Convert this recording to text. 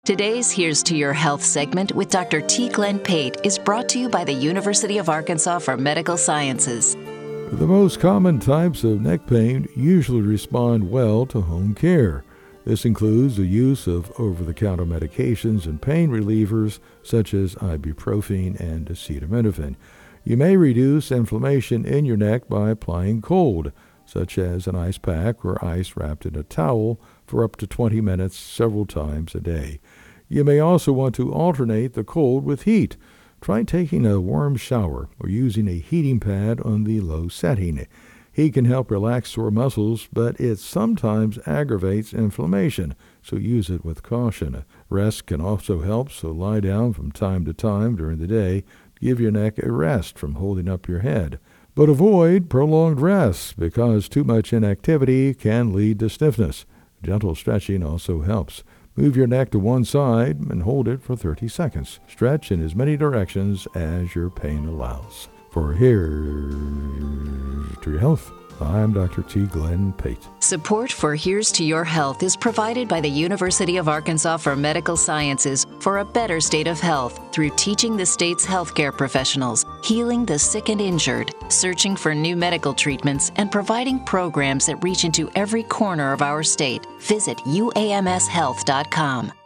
Today's Here's to Your Health segment with Dr. T. Glenn Pate is brought to you by the University of Arkansas for Medical Sciences. The most common types of neck pain usually respond well to home care. This includes the use of over-the-counter medications and pain relievers such as ibuprofen and acetaminophen. You may reduce inflammation in your neck by applying cold, such as an ice pack or ice wrapped in a towel for up to 20 minutes several times a day. You may also want to alternate the cold with heat. Try taking a warm shower or using a heating pad on the low setting. Heat can help relax sore muscles, but it sometimes aggravates inflammation, so use it with caution. Rest can also help, so lie down from time to time during the day. Give your neck a rest from holding up your head. But avoid prolonged rest because too much inactivity can lead to stiffness. Gentle stretching also helps. Move your neck to one side and hold it for 30 seconds. Stretch in as many directions as your pain allows. For Here's to Your Health, I'm Dr. T. Glenn Pate. Support for Here's to Your Health is provided by the University of Arkansas for Medical Sciences for a better state of health through teaching the state's healthcare professionals, healing the sick and injured, searching for new medical treatments, and providing programs that reach into every corner of our state. Visit uamshealth.com.